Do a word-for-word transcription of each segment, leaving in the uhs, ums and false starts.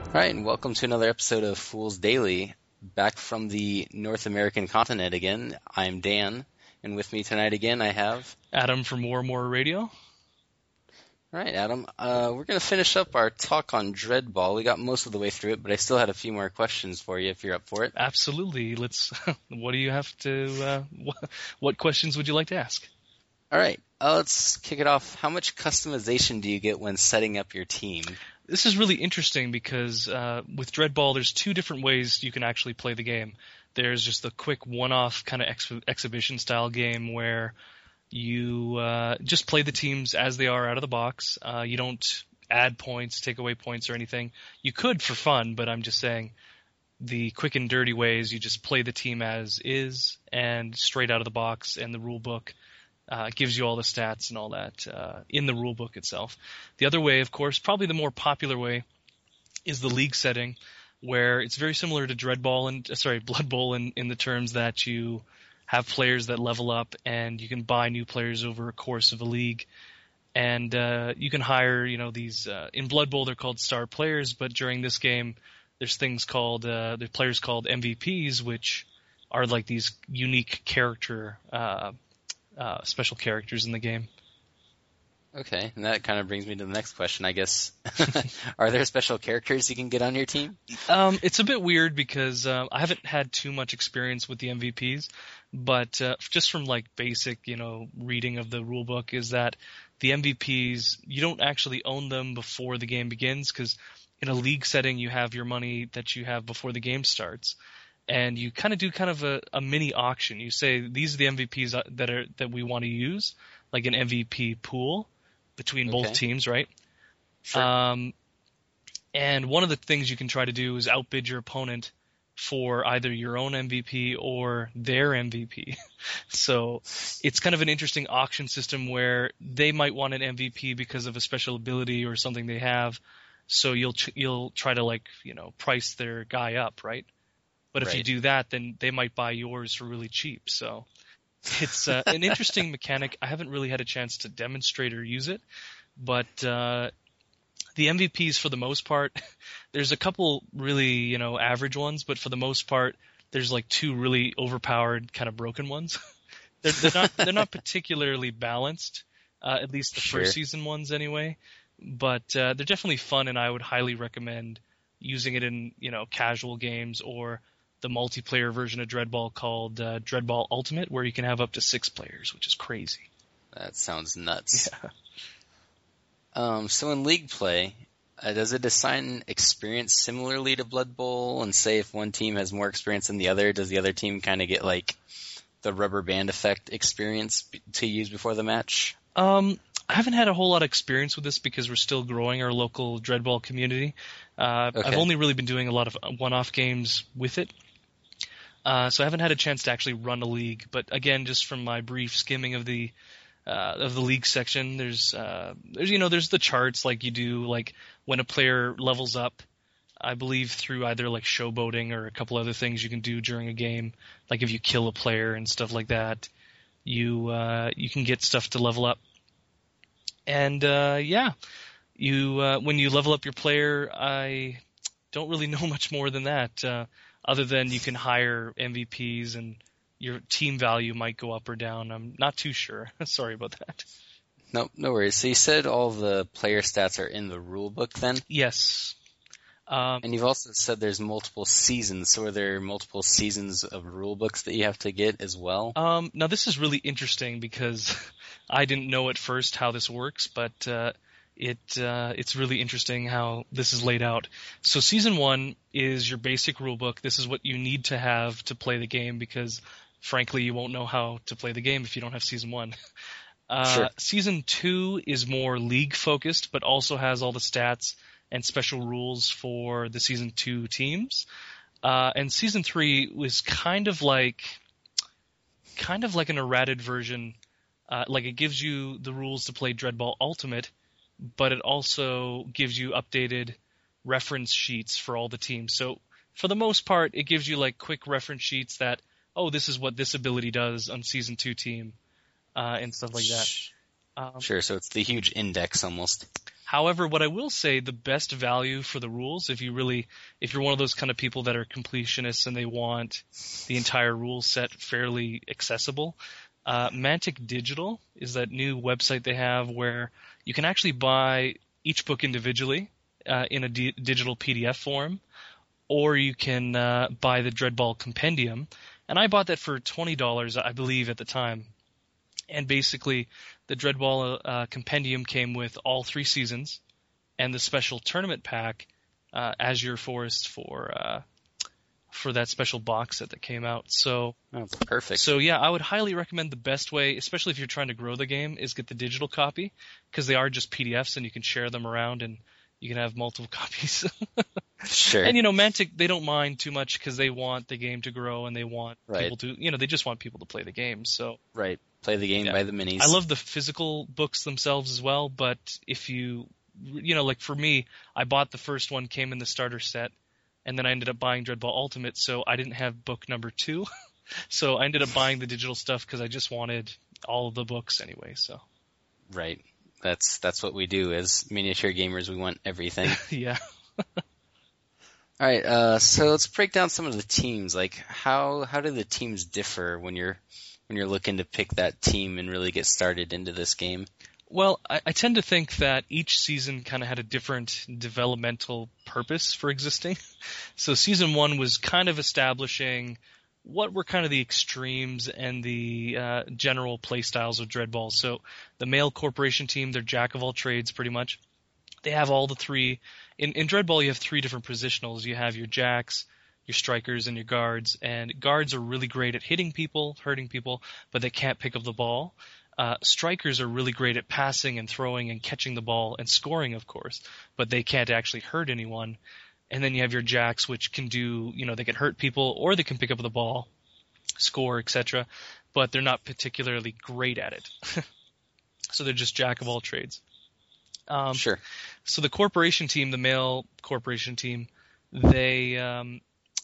Right, and welcome to another episode of Fools Daily. Back from the North American continent again. I'm Dan, and with me tonight again I have... Adam from More and More Radio. All right, Adam. Uh, we're going to finish up our talk on Dreadball. We got most of the way through it, but I still had a few more questions for you if you're up for it. Absolutely. Let's. What do you have to... Uh, what questions would you like to ask? All right, uh, let's kick it off. How much customization do you get when setting up your team? This is really interesting because uh, with Dreadball, there's two different ways you can actually play the game. There's just the quick one-off kind of ex- exhibition-style game where you uh, just play the teams as they are out of the box. Uh, you don't add points, take away points, or anything. You could for fun, but I'm just saying the quick and dirty way is you just play the team as is and straight out of the box, and the rule book Uh, it gives you all the stats and all that uh, in the rule book itself. The other way, of course, probably the more popular way, is the league setting, where it's very similar to Dreadball and uh, sorry, Blood Bowl in, in the terms that you have players that level up and you can buy new players over a course of a league, and uh, you can hire, you know, these uh, in Blood Bowl they're called star players, but during this game there's things called uh, there's players called M V Ps, which are like these unique character. Uh, Uh, special characters in the game. Okay, and that kind of brings me to the next question, I guess. Are there special characters you can get on your team? Um, it's a bit weird because uh, I haven't had too much experience with the M V Ps, but uh, just from like basic, you know, reading of the rule book is that the M V Ps, you don't actually own them before the game begins, because in a league setting you have your money that you have before the game starts. And you kind of do kind of a, a mini auction. You say these are the M V Ps that are that we want to use, like an M V P pool between Okay. both teams, right? Sure. Um, and one of the things you can try to do is outbid your opponent for either your own M V P or their M V P. So it's kind of an interesting auction system where they might want an M V P because of a special ability or something they have. So you'll you'll try to like you know price their guy up, right? But if Right. you do that, then they might buy yours for really cheap. So it's uh, an interesting mechanic. I haven't really had a chance to demonstrate or use it, but uh, the M V Ps for the most part, there's a couple really you know average ones, but for the most part, there's like two really overpowered kind of broken ones. they're, they're not they're not particularly balanced, uh, at least the Sure. first season ones anyway. But uh, they're definitely fun, and I would highly recommend using it in you know casual games or the multiplayer version of Dreadball called uh, Dreadball Ultimate, where you can have up to six players, which is crazy. That sounds nuts. Yeah. Um, so in league play, uh, does it assign experience similarly to Blood Bowl? And say if one team has more experience than the other, does the other team kind of get like the rubber band effect experience b- to use before the match? Um, I haven't had a whole lot of experience with this because we're still growing our local Dreadball community. Uh, Okay. I've only really been doing a lot of one-off games with it. Uh, so I haven't had a chance to actually run a league, but again, just from my brief skimming of the uh, of the league section, there's uh, there's you know there's the charts like you do like when a player levels up. I believe through either like showboating or a couple other things you can do during a game, like if you kill a player and stuff like that, you uh, you can get stuff to level up. And uh, yeah, you uh, when you level up your player, I don't really know much more than that. Uh, Other than you can hire M V Ps and your team value might go up or down. I'm not too sure. Sorry about that. No, no worries. So you said all the player stats are in the rule book then? Yes. Um, And you've also said there's multiple seasons. So are there multiple seasons of rule books that you have to get as well? um, now this is really interesting because I didn't know at first how this works, but uh, it uh, it's really interesting how this is laid out. So season one is your basic rule book. This is what you need to have to play the game because, frankly, you won't know how to play the game if you don't have season one. Uh, Sure. Season two is more league focused, but also has all the stats and special rules for the season two teams. Uh, and season three was kind of like, kind of like an errated version. Uh, like it gives you the rules to play Dreadball Ultimate, but it also gives you updated reference sheets for all the teams. So for the most part, it gives you like quick reference sheets that, oh, this is what this ability does on season two team, uh, and stuff like that. Um, Sure, so it's the huge index almost. However, what I will say, the best value for the rules, if you really, if you're one of those kind of people that are completionists and they want the entire rule set fairly accessible, uh, Mantic Digital is that new website they have where you can actually buy each book individually uh, in a d- digital P D F form, or you can uh, buy the Dreadball Compendium. And I bought that for twenty dollars, I believe, at the time. And basically, the Dreadball uh, Compendium came with all three seasons and the special tournament pack, uh, Azure Forest, for uh, for that special box set that came out. So, oh, perfect. So yeah, I would highly recommend the best way, especially if you're trying to grow the game, is get the digital copy, because they are just P D Fs and you can share them around and you can have multiple copies. Sure. And, you know, Mantic, they don't mind too much because they want the game to grow and they want right. people to, you know, they just want people to play the game. So right. Play the game, yeah. buy the minis. I love the physical books themselves as well, but if you, you know, like for me, I bought the first one, came in the starter set, and then I ended up buying Dreadball Ultimate, so I didn't have book number two. So I ended up buying the digital stuff because I just wanted all of the books anyway, so. Right. That's that's what we do as miniature gamers. We want everything. Yeah. All right, uh, so let's break down some of the teams. Like, how how do the teams differ when you're when you're looking to pick that team and really get started into this game? Well, I, I tend to think that each season kind of had a different developmental purpose for existing. So season one was kind of establishing what were kind of the extremes and the uh, general play styles of Dreadball. So the male corporation team, they're jack of all trades pretty much. They have all the three. In, in Dreadball, you have three different positionals. You have your jacks, your strikers, and your guards. And guards are really great at hitting people, hurting people, but they can't pick up the ball. Uh, strikers are really great at passing and throwing and catching the ball and scoring, of course, but they can't actually hurt anyone. And then you have your jacks, which can do, you know, they can hurt people or they can pick up the ball, score, et cetera, but they're not particularly great at it. So they're just jack of all trades. Um, sure. So the corporation team, the male corporation team, they um,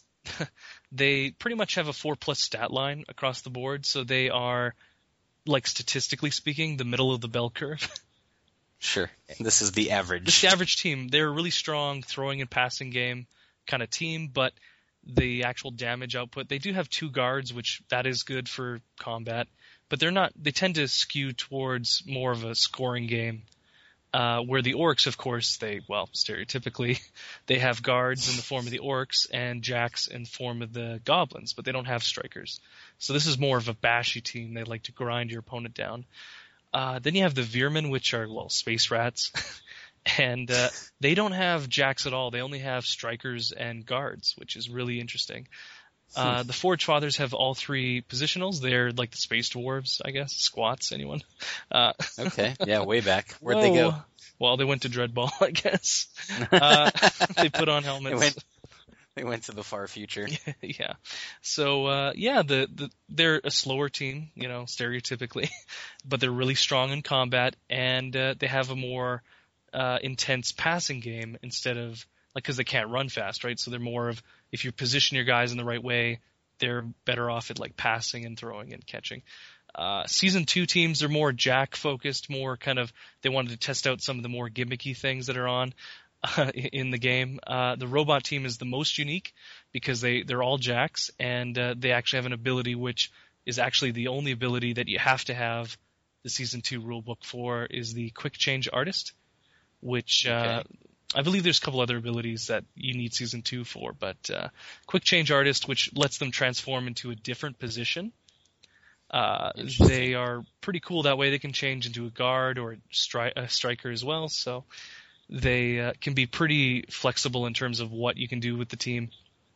they pretty much have a four plus stat line across the board. So they are, like statistically speaking, the middle of the bell curve. Sure. This is the average. This is the average team. They're a really strong throwing and passing game kind of team, but the actual damage output, they do have two guards, which that is good for combat, but they're not. They tend to skew towards more of a scoring game. Uh, where the orcs, of course, they, well, stereotypically, they have guards in the form of the orcs and jacks in the form of the goblins, but they don't have strikers. So this is more of a bashy team. They like to grind your opponent down. Uh, then you have the Veermen, which are, well, space rats. And uh, they don't have jacks at all. They only have strikers and guards, which is really interesting. Uh, the Forge Fathers have all three positionals. They're like the space dwarves, I guess. Squats, anyone? Uh, okay, yeah, way back. Where'd whoa. they go? Well, they went to Dreadball, I guess. Uh, they put on helmets. They went, they went to the far future. Yeah. So, uh, yeah, the, the they're a slower team, you know, stereotypically, but they're really strong in combat, and uh, they have a more uh, intense passing game instead of, like, because they can't run fast, right? So they're more of, if you position your guys in the right way, they're better off at, like, passing and throwing and catching. Uh, season two teams are more jack focused, more kind of, they wanted to test out some of the more gimmicky things that are on uh, in the game. Uh, the robot team is the most unique because they, they're all jacks, and uh, they actually have an ability which is actually the only ability that you have to have the season two rulebook for, is the quick change artist, which uh, okay. I believe there's a couple other abilities that you need season two for, but uh, quick change artist, which lets them transform into a different position. Uh, they are pretty cool that way. They can change into a guard or a, stri- a striker as well, so they uh, can be pretty flexible in terms of what you can do with the team.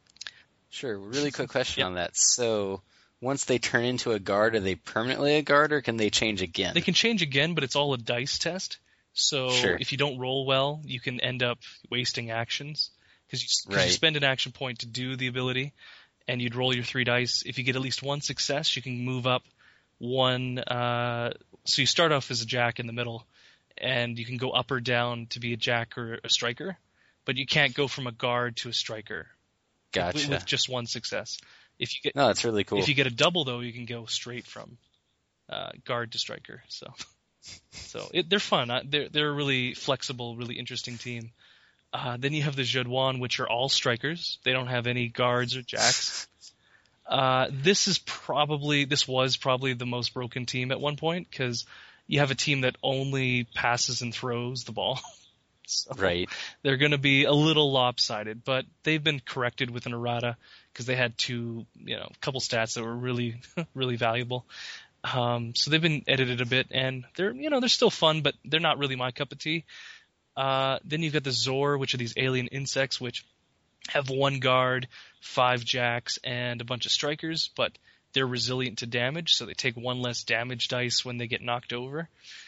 Sure. Really quick question Yep. on that. So once they turn into a guard, are they permanently a guard, or can they change again? They can change again, but it's all a dice test. So Sure. if you don't roll well, you can end up wasting actions because you, 'cause Right. you spend an action point to do the ability, and you'd roll your three dice. If you get at least one success, you can move up one. Uh, so you start off as a jack in the middle, and you can go up or down to be a jack or a striker, but you can't go from a guard to a striker. Gotcha. With, with just one success. If you get No, that's really cool. if you get a double though, you can go straight from uh, guard to striker. So So it, they're fun. Uh, They're they're a really flexible, really interesting team. Uh, then you have the Zheduan, which are all strikers. They don't have any guards or jacks. Uh, this is probably this was probably the most broken team at one point because you have a team that only passes and throws the ball. So Right. they're going to be a little lopsided, but they've been corrected with an errata because they had two, you know, couple stats that were really, really valuable. Um, so they've been edited a bit, and they're, you know, they're still fun, but they're not really my cup of tea. Uh, then you've got the Zor, which are these alien insects, which have one guard, five jacks, and a bunch of strikers, but they're resilient to damage, so they take one less damage dice when they get knocked over.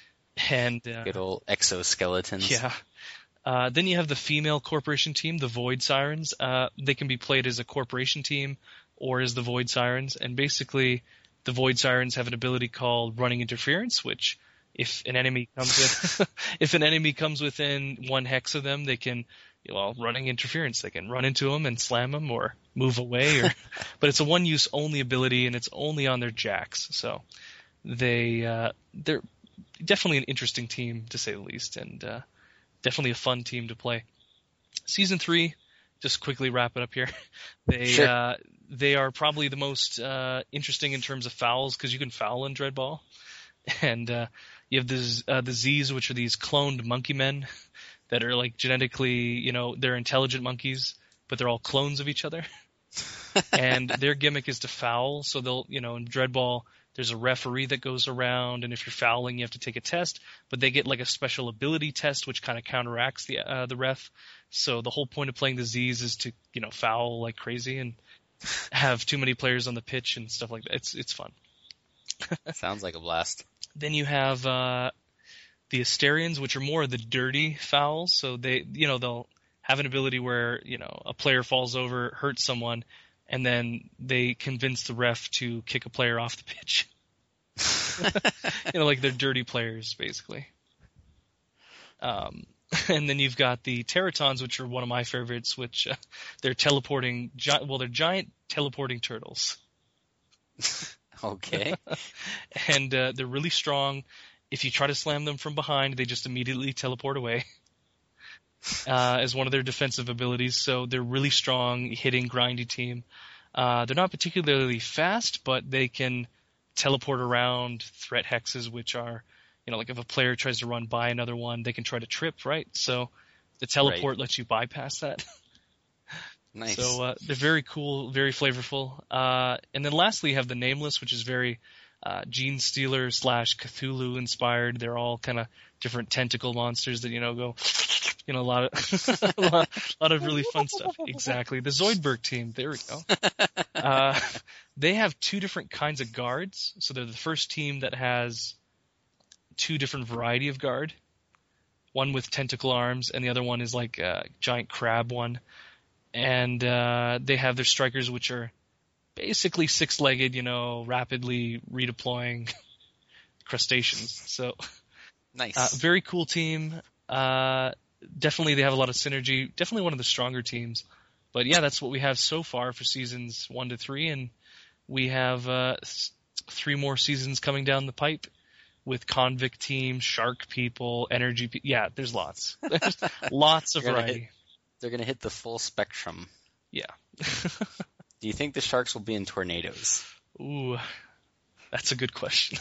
And uh, Good old exoskeletons. yeah. Uh, then you have the female corporation team, the Void Sirens. Uh, they can be played as a corporation team or as the Void Sirens. And basically, the Void Sirens have an ability called Running Interference, which if an enemy comes in, if an enemy comes within one hex of them, they can, well, Running Interference. They can run into them and slam them or move away. Or, but it's a one-use only ability, and it's only on their jacks. So they uh, they're definitely an interesting team to say the least, and uh, definitely a fun team to play. Season three, just quickly wrap it up here. They Sure. uh, they are probably the most uh, interesting in terms of fouls because you can foul in Dreadball, and uh, you have the uh, the Z's, which are these cloned monkey men that are like genetically, you know, they're intelligent monkeys, but they're all clones of each other. And their gimmick is to foul, so they'll, you know, in Dreadball, there's a referee that goes around, and if you're fouling, you have to take a test. But they get like a special ability test, which kind of counteracts the uh, the ref. So the whole point of playing the Z's is to, you know, foul like crazy and have too many players on the pitch and stuff like that. It's it's fun. Sounds like a blast. Then you have uh, the Asterians, which are more of the dirty fouls. So they, you know, they'll have an ability where, you know, a player falls over, hurts someone, and then they convince the ref to kick a player off the pitch. You know, like they're dirty players, basically. Um, and then you've got the Teratons, which are one of my favorites, which uh, they're teleporting, gi- well, they're giant teleporting turtles. Okay. And uh, they're really strong. If you try to slam them from behind, they just immediately teleport away. Uh, as one of their defensive abilities, so they're really strong, hitting, grindy team. Uh, they're not particularly fast, but they can teleport around threat hexes, which are, you know, like if a player tries to run by another one, they can try to trip, right? So the teleport Right. lets you bypass that. Nice. So uh, they're very cool, very flavorful. Uh, and then lastly, you have the Nameless, which is very uh, Gene Stealer slash Cthulhu inspired. They're all kind of different tentacle monsters that, you know, go, you know, a lot of a lot, a lot of really fun stuff. Exactly. The Zoidberg team. There we go. Uh, they have two different kinds of guards. So they're the first team that has two different variety of guard. One with tentacle arms, and the other one is like a giant crab one. And uh, they have their strikers, which are basically six-legged, you know, rapidly redeploying crustaceans. So, Nice. uh, very cool team. Uh, definitely, they have a lot of synergy. Definitely one of the stronger teams. But yeah, that's what we have so far for seasons one to three, and we have uh, three more seasons coming down the pipe with convict teams, shark people, energy. Pe- yeah, there's lots. There's lots of You're gonna variety. hit- They're going to hit the full spectrum. Yeah. Do you think the Sharks will be in tornadoes? Ooh, that's a good question.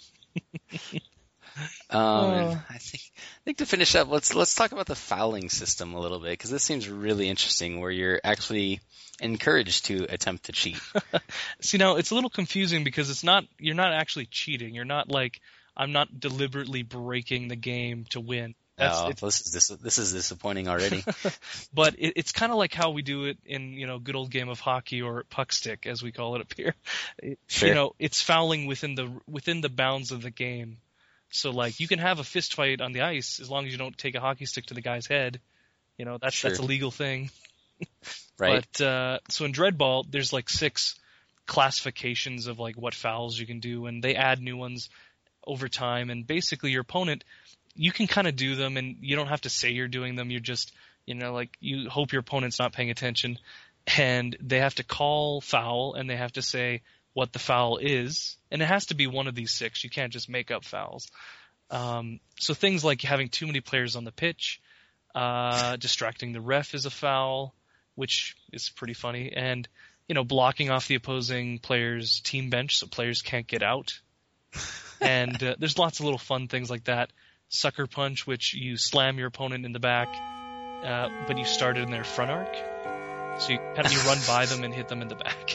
Um, and Uh. I think I think to finish up, let's let's talk about the fouling system a little bit because this seems really interesting. Where you're actually encouraged to attempt to cheat. See, now it's a little confusing because it's not you're not actually cheating. You're not like I'm not deliberately breaking the game to win. That's oh, it's, this is this this is disappointing already. but it, it's kind of like how we do it in, you know, good old game of hockey or puck stick as we call it up here. It- Sure. You know, it's fouling within the within the bounds of the game. So like you can have a fist fight on the ice as long as you don't take a hockey stick to the guy's head. You know, that's Sure. that's a legal thing. Right. But uh, so in Dreadball, there's like six classifications of like what fouls you can do, and they add new ones over time. And basically, your opponent, you can kind of do them, and you don't have to say you're doing them. You're just, you know, like you hope your opponent's not paying attention, and they have to call foul, and they have to say what the foul is, and it has to be one of these six. You can't just make up fouls. Um, so things like having too many players on the pitch, uh, distracting the ref is a foul, which is pretty funny, and you know, blocking off the opposing player's team bench so players can't get out. And uh, there's lots of little fun things like that. Sucker punch, which you slam your opponent in the back, uh, but you start it in their front arc. So you kind of you run by them and hit them in the back.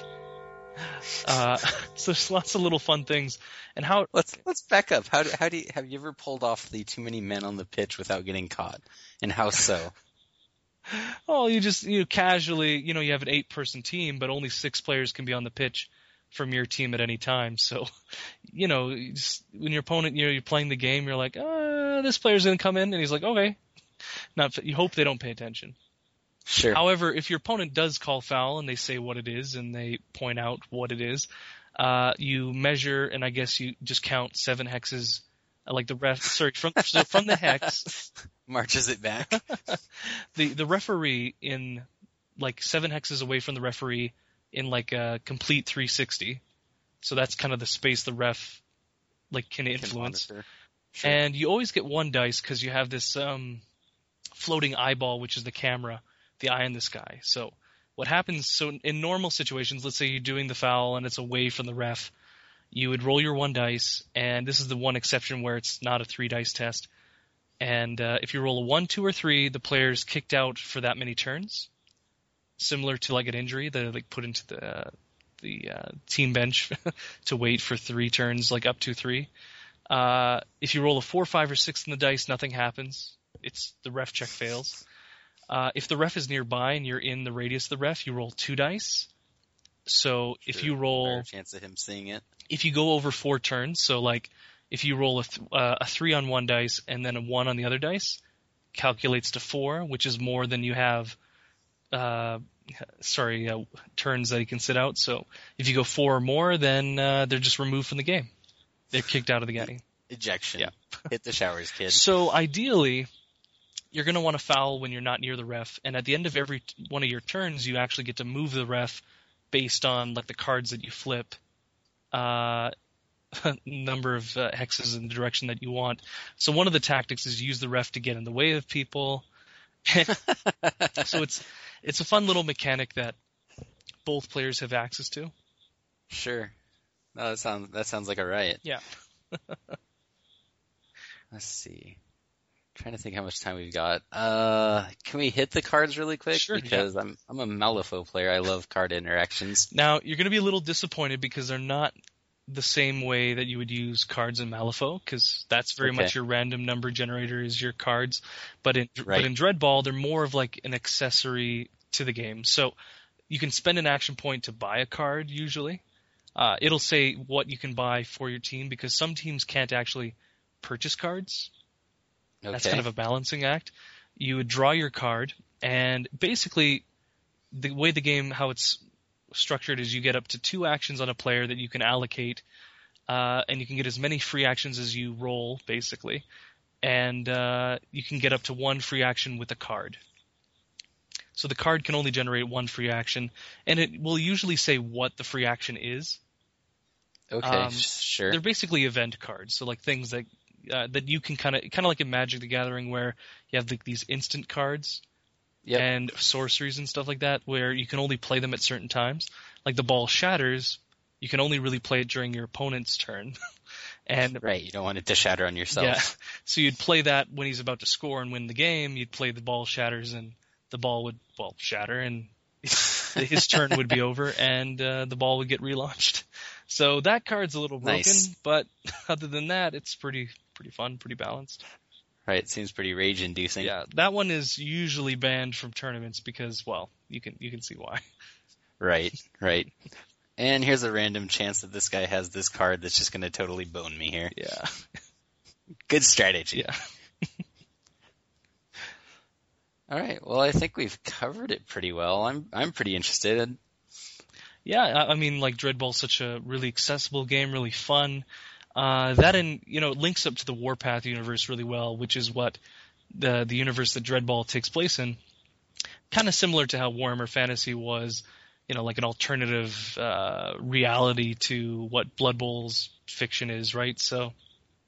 Uh, so there's lots of little fun things. And how let's let's back up. How do, how do you, have you ever pulled off the too many men on the pitch without getting caught? And how so? Oh, you just you casually, you know, you have an eight-person team, but only six players can be on the pitch from your team at any time. So, you know, you just, when your opponent, you know, you're playing the game, you're like, uh, this player's gonna come in, and he's like, okay. Not, you hope they don't pay attention. Sure. However, if your opponent does call foul and they say what it is and they point out what it is, uh, you measure, and I guess you just count seven hexes, uh, like the ref. Sorry, from so from the hex. Marches it back. the the referee in like seven hexes away from the referee in like a complete three sixty. So that's kind of the space the ref like can influence. Can sure. And you always get one dice because you have this um, floating eyeball, which is the camera, the eye in the sky. So what happens? So in normal situations, let's say you're doing the foul and it's away from the ref, you would roll your one dice, and this is the one exception where it's not a three dice test. And uh, if you roll a one, two, or three, the player's kicked out for that many turns, similar to like an injury. They're like put into the uh, the uh, team bench to wait for three turns, like up to three. Uh, if you roll a four, five, or six in the dice, nothing happens. It's the ref check fails. Uh, if the ref is nearby and you're in the radius of the ref, you roll two dice. So Sure. if you roll, Better chance of him seeing it. If you go over four turns, so like. If you roll a, th- uh, a three on one dice and then a one on the other dice, calculates to four, which is more than you have, uh, sorry, uh, turns that you can sit out. So if you go four or more, then uh, they're just removed from the game. They're kicked out of the game. Ejection. Yeah. Hit the showers, kid. So ideally, you're going to want to foul when you're not near the ref. And at the end of every t- one of your turns, you actually get to move the ref based on like the cards that you flip. Uh, number of uh, hexes in the direction that you want. So one of the tactics is use the ref to get in the way of people. So it's it's a fun little mechanic that both players have access to. Sure. No, that sounds that sounds like a riot. Yeah. Let's see. I'm trying to think how much time we've got. Uh, can we hit the cards really quick? Sure. Because Yeah. I'm I'm a Malifaux player. I love card interactions. Now you're going to be a little disappointed because they're not the same way that you would use cards in Malifaux, because that's very Okay. much your random number generator is your cards. But in Right. but in Dreadball, they're more of like an accessory to the game. So you can spend an action point to buy a card usually. Uh, it'll say what you can buy for your team because some teams can't actually purchase cards. Okay. That's kind of a balancing act. You would draw your card, and basically the way the game, how it's structured is you get up to two actions on a player that you can allocate, uh, and you can get as many free actions as you roll, basically. And uh, you can get up to one free action with a card. So the card can only generate one free action, and it will usually say what the free action is. Okay, Um, sure. They're basically event cards, so like things that uh, that you can kind of kind of like in Magic the Gathering, where you have like these instant cards Yep. and sorceries and stuff like that, where you can only play them at certain times. Like the ball shatters, you can only really play it during your opponent's turn. And Right, you don't want it to shatter on yourself. yeah, so you'd play that when he's about to score and win the game. You'd play the ball shatters, and the ball would well shatter, and his turn would be over, and uh, the ball would get relaunched. So that card's a little broken, Nice. but other than that, it's pretty pretty fun, pretty balanced. Right, seems pretty rage-inducing. Yeah, that one is usually banned from tournaments because, well, you can you can see why. Right, right. And here's a random chance that this guy has this card that's just going to totally bone me here. Yeah, Good strategy. yeah. All right, well, I think we've covered it pretty well. I'm I'm pretty interested. Yeah, I I mean, like Dreadball's such a really accessible game, really fun. Uh, that and you know it links up to the Warpath universe really well, which is what the the universe that Dreadball takes place in. Kind of similar to how Warhammer Fantasy was, you know, like an alternative uh, reality to what Blood Bowl's fiction is, right? So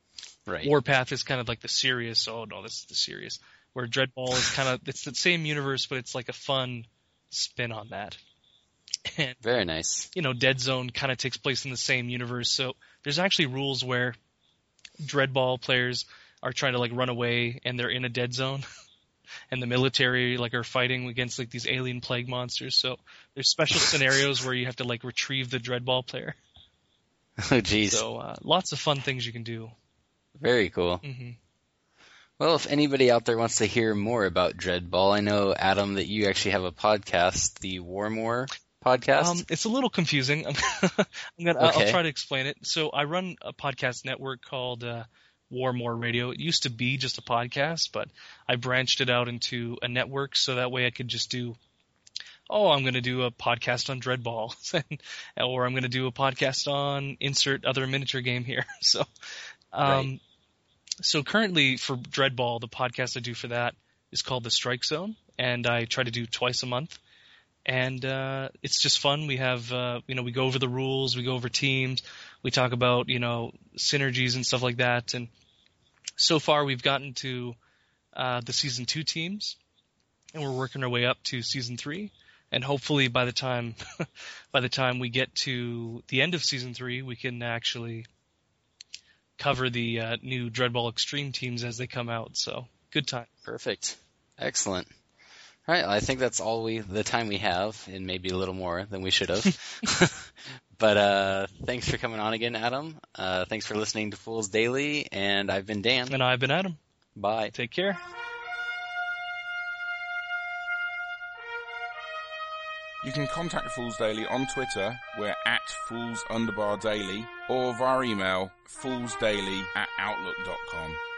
Right. Warpath is kind of like the serious. Oh no, this is the serious. Where Dreadball is kind of it's the same universe, but it's like a fun spin on that. And, very nice. You know, Dead Zone kind of takes place in the same universe, so there's actually rules where Dreadball players are trying to like run away and they're in a dead zone, and the military like are fighting against like these alien plague monsters. So there's special scenarios where you have to like retrieve the Dreadball player. Oh, jeez. So uh, lots of fun things you can do. Very cool. Mm-hmm. Well, if anybody out there wants to hear more about Dreadball, I know, Adam, that you actually have a podcast, the Warmore podcast. Um, it's a little confusing. I'm gonna, okay. I'll try to explain it. So I run a podcast network called uh, Warmore Radio. It used to be just a podcast, but I branched it out into a network so that way I could just do, oh, I'm going to do a podcast on Dreadball, or I'm going to do a podcast on insert other miniature game here. So, um, right. so currently for Dreadball, the podcast I do for that is called The Strike Zone, and I try to do twice a month. And uh, it's just fun. We have, uh, you know, we go over the rules, we go over teams, we talk about, you know, synergies and stuff like that. And so far, we've gotten to uh, the season two teams, and we're working our way up to season three. And hopefully, by the time, by the time we get to the end of season three, we can actually cover the uh, new Dreadball Extreme teams as they come out. So, good time. Perfect. Excellent. All right, I think that's all we the time we have, and maybe a little more than we should have. But uh, thanks for coming on again, Adam. Uh, thanks for listening to Fools Daily, and I've been Dan. And I've been Adam. Bye. Take care. You can contact Fools Daily on Twitter, we're at Fools Underbar Daily, or via email, foolsdaily at outlook dot com.